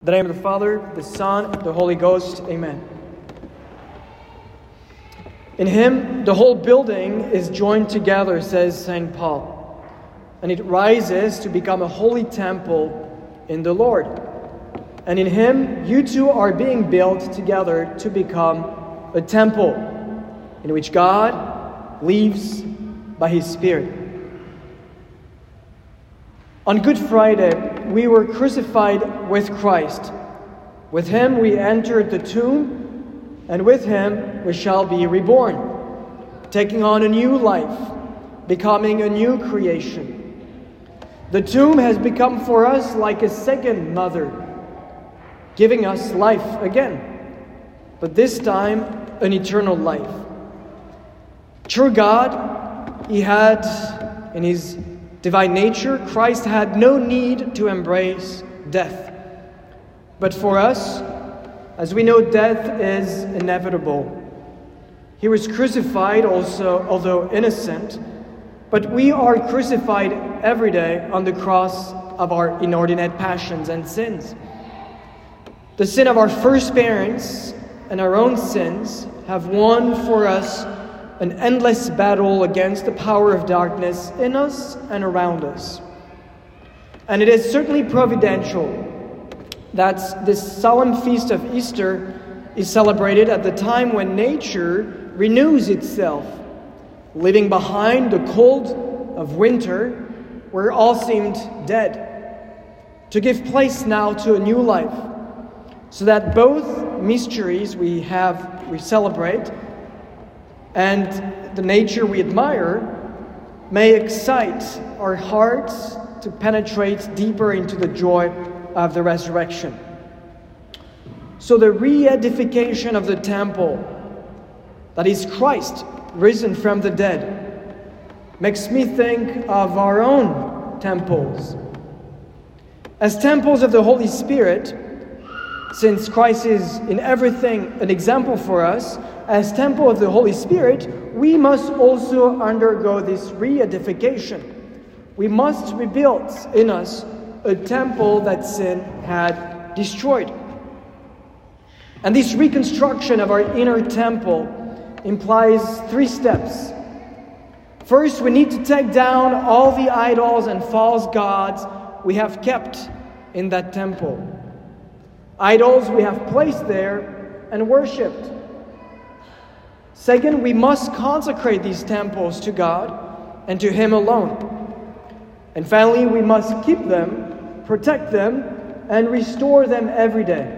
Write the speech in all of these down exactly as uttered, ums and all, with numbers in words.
the name of the Father, the Son, the Holy Ghost. Amen. In him, the whole building is joined together, says Saint Paul, and it rises to become a holy temple in the Lord. And in him, you two are being built together to become a temple in which God lives by his Spirit. On Good Friday, we were crucified with Christ. With him we entered the tomb, and with him we shall be reborn, taking on a new life, becoming a new creation. The tomb has become for us like a second mother, giving us life again, but this time an eternal life. True God, he had in his divine nature, Christ had no need to embrace death. But for us, as we know, death is inevitable. He was crucified also, although innocent, but we are crucified every day on the cross of our inordinate passions and sins. The sin of our first parents and our own sins have won for us an endless battle against the power of darkness in us and around us. And it is certainly providential that this solemn feast of Easter is celebrated at the time when nature renews itself, leaving behind the cold of winter where all seemed dead, to give place now to a new life, so that both mysteries we have, we celebrate, and the nature we admire may excite our hearts to penetrate deeper into the joy of the resurrection. So the re-edification of the temple, that is Christ risen from the dead, makes me think of our own temples. As temples of the Holy Spirit, since Christ is in everything an example for us, as temple of the Holy Spirit, we must also undergo this re-edification. We must rebuild in us a temple that sin had destroyed. And this reconstruction of our inner temple implies three steps. First, we need to take down all the idols and false gods we have kept in that temple. Idols we have placed there and worshipped. Second, we must consecrate these temples to God and to him alone. And finally, we must keep them, protect them, and restore them every day.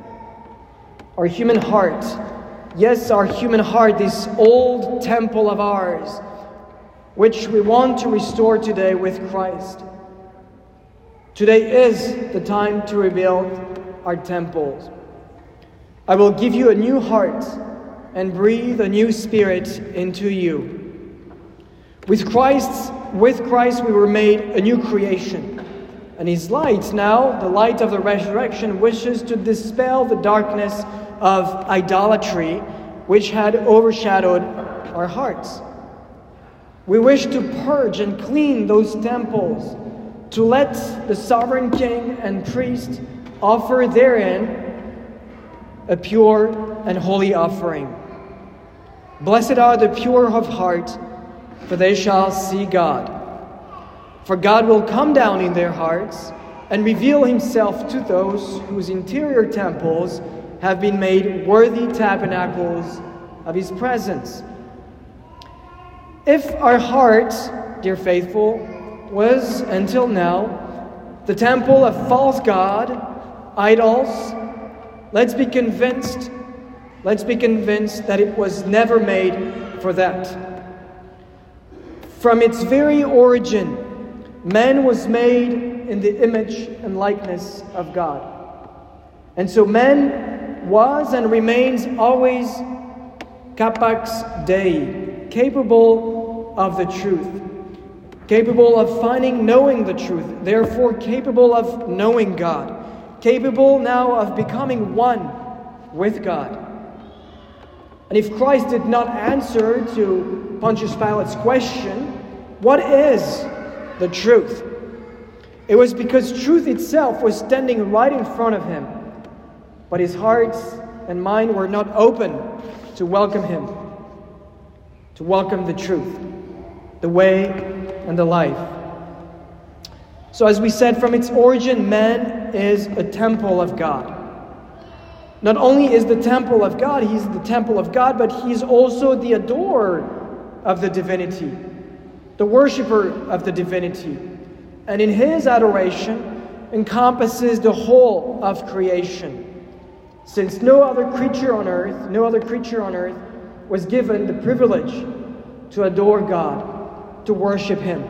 Our human heart, yes, our human heart, this old temple of ours, which we want to restore today with Christ. Today is the time to rebuild our temples. I will give you a new heart and breathe a new spirit into you. With Christ, with Christ we were made a new creation. And his light now, the light of the resurrection, wishes to dispel the darkness of idolatry which had overshadowed our hearts. We wish to purge and clean those temples, to let the sovereign king and priest offer therein a pure and holy offering. Blessed are the pure of heart, for they shall see God. For God will come down in their hearts and reveal himself to those whose interior temples have been made worthy tabernacles of his presence. If our heart, dear faithful, was until now the temple of false god, idols, let's be convinced, let's be convinced that it was never made for that. From its very origin, man was made in the image and likeness of God. And so man was and remains always capax Dei, capable of the truth, capable of finding, knowing the truth, therefore capable of knowing God, capable now of becoming one with God. And if Christ did not answer to Pontius Pilate's question, what is the truth? It was because truth itself was standing right in front of him. but his heart and mind were not open to welcome him, to welcome the truth, the way, and the life. So as we said, from its origin, man is a temple of God. Not only is the temple of God, he's the temple of God, but he's also the adorer of the divinity, the worshiper of the divinity. And in his adoration encompasses the whole of creation, since no other creature on earth, no other creature on earth was given the privilege to adore God, to worship him.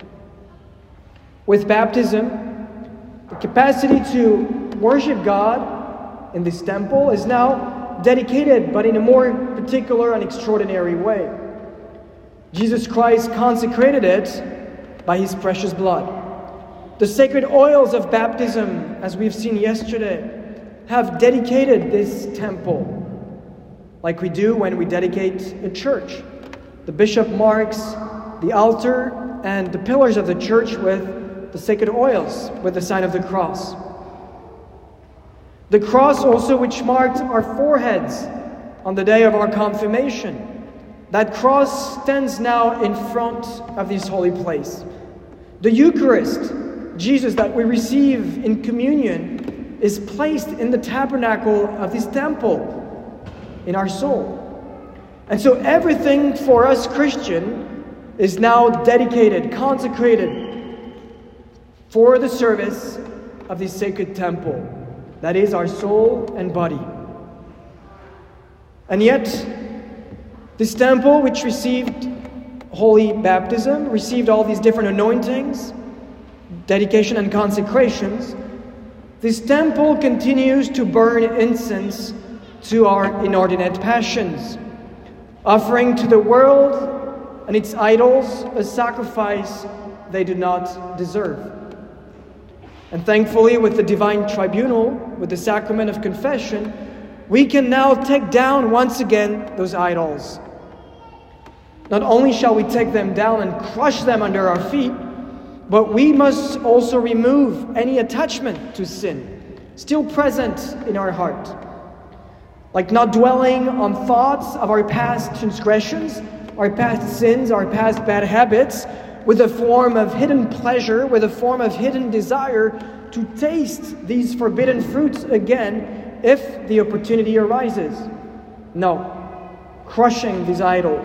With baptism, the capacity to worship God in this temple is now dedicated, but in a more particular and extraordinary way. Jesus Christ consecrated it by his precious blood. The sacred oils of baptism, as we've seen yesterday, have dedicated this temple, like we do when we dedicate a church. The bishop marks the altar and the pillars of the church with the sacred oils, with the sign of the cross. The cross also, which marked our foreheads on the day of our confirmation, that cross stands now in front of this holy place. The Eucharist, Jesus that we receive in communion, is placed in the tabernacle of this temple, in our soul. And so everything for us Christian is now dedicated, consecrated for the service of this sacred temple, that is our soul and body. And yet, this temple, which received holy baptism, received all these different anointings, dedication and consecrations, this temple continues to burn incense to our inordinate passions, offering to the world and its idols a sacrifice they do not deserve. And thankfully, with the divine tribunal, with the sacrament of confession, we can now take down once again those idols. Not only shall we take them down and crush them under our feet, but we must also remove any attachment to sin, still present in our heart. Like not dwelling on thoughts of our past transgressions, our past sins, our past bad habits, with a form of hidden pleasure, with a form of hidden desire to taste these forbidden fruits again if the opportunity arises. No, crushing these idols.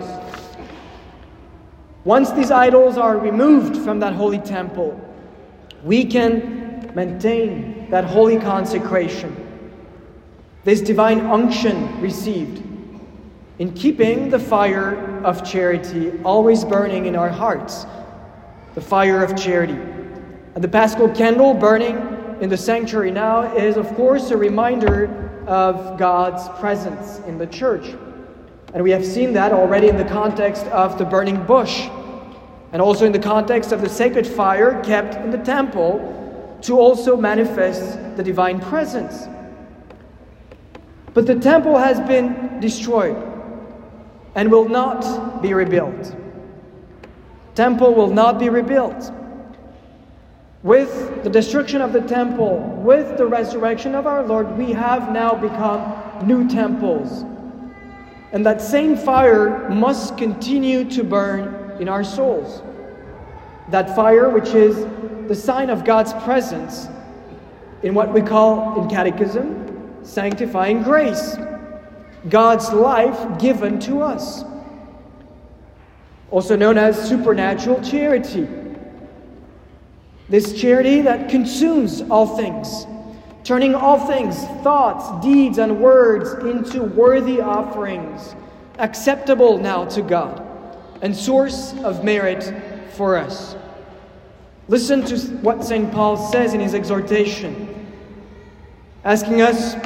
Once these idols are removed from that holy temple, we can maintain that holy consecration, this divine unction received, in keeping the fire of charity always burning in our hearts, the fire of charity. And the Paschal candle burning in the sanctuary now is, of course, a reminder of God's presence in the church. And we have seen that already in the context of the burning bush, and also in the context of the sacred fire kept in the temple to also manifest the divine presence. But the temple has been destroyed and will not be rebuilt. Temple will not be rebuilt. With the destruction of the temple, with the resurrection of our Lord, we have now become new temples. And that same fire must continue to burn in our souls. That fire which is the sign of God's presence in what we call in catechism, sanctifying grace. God's life given to us. Also known as supernatural charity. This charity that consumes all things, turning all things, thoughts, deeds, and words into worthy offerings, acceptable now to God, and source of merit for us. Listen to what Saint Paul says in his exhortation, asking us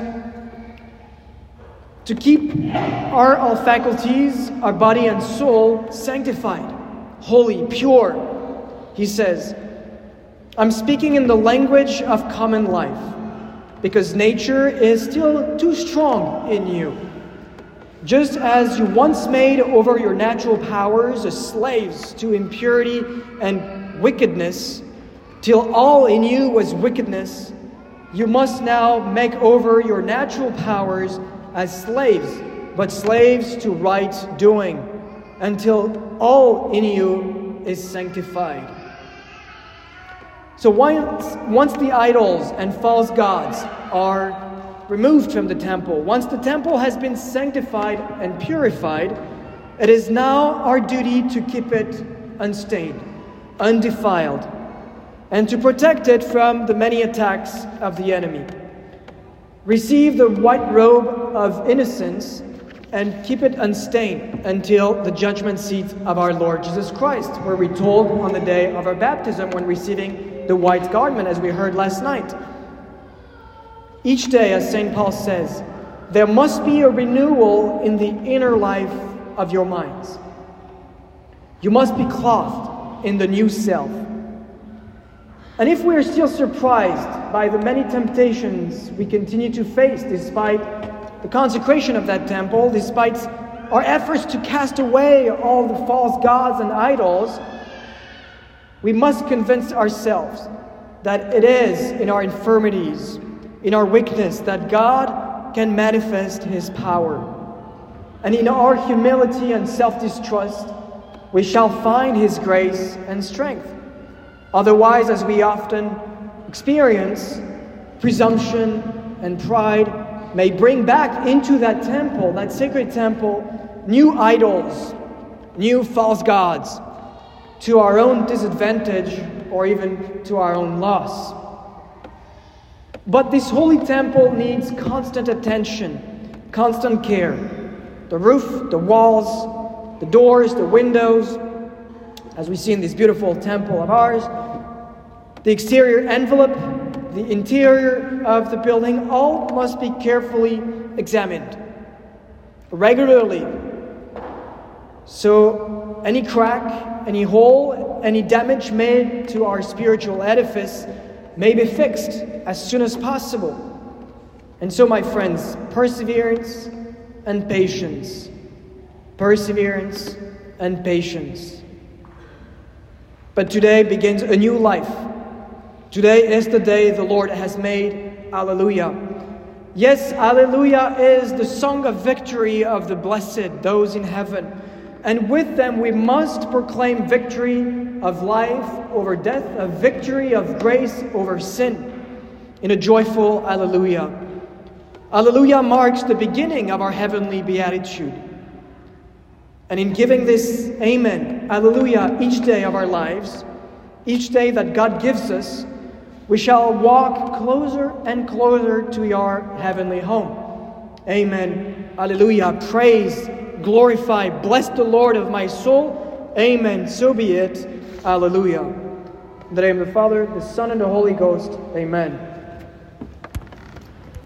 to keep our all faculties, our body and soul, sanctified, holy, pure. He says, I'm speaking in the language of common life, because nature is still too strong in you. Just as you once made over your natural powers as slaves to impurity and wickedness, till all in you was wickedness, You must now make over your natural powers as slaves, but slaves to right doing, until all in you is sanctified. So once, once the idols and false gods are removed from the temple, once the temple has been sanctified and purified, it is now our duty to keep it unstained, undefiled, and to protect it from the many attacks of the enemy. Receive the white robe of innocence and keep it unstained until the judgment seat of our Lord Jesus Christ, where we told on the day of our baptism when receiving the white garment, as we heard last night. Each day, as Saint Paul says, there must be a renewal in the inner life of your minds. You must be clothed in the new self. And if we are still surprised by the many temptations we continue to face despite the consecration of that temple, despite our efforts to cast away all the false gods and idols, we must convince ourselves that it is in our infirmities, in our weakness, that God can manifest His power. And in our humility and self-distrust, we shall find His grace and strength. Otherwise, as we often experience, presumption and pride may bring back into that temple, that sacred temple, new idols, new false gods, to our own disadvantage or even to our own loss. But this holy temple needs constant attention, constant care. The roof, the walls, the doors, the windows, as we see in this beautiful temple of ours, the exterior envelope, the interior of the building, all must be carefully examined regularly. So any crack, any hole, any damage made to our spiritual edifice may be fixed as soon as possible. And so, my friends, perseverance and patience. Perseverance and patience. But today begins a new life. Today is the day the Lord has made. Alleluia. Yes, Alleluia is the song of victory of the blessed, those in heaven. And with them we must proclaim victory of life over death, a victory of grace over sin, in a joyful Alleluia. Alleluia marks the beginning of our heavenly beatitude. And in giving this Amen, Alleluia, each day of our lives, each day that God gives us, we shall walk closer and closer to our heavenly home. Amen. Alleluia. Praise, glorify, bless the Lord of my soul. Amen. So be it. Alleluia. In the name of the Father, the Son, and the Holy Ghost. Amen.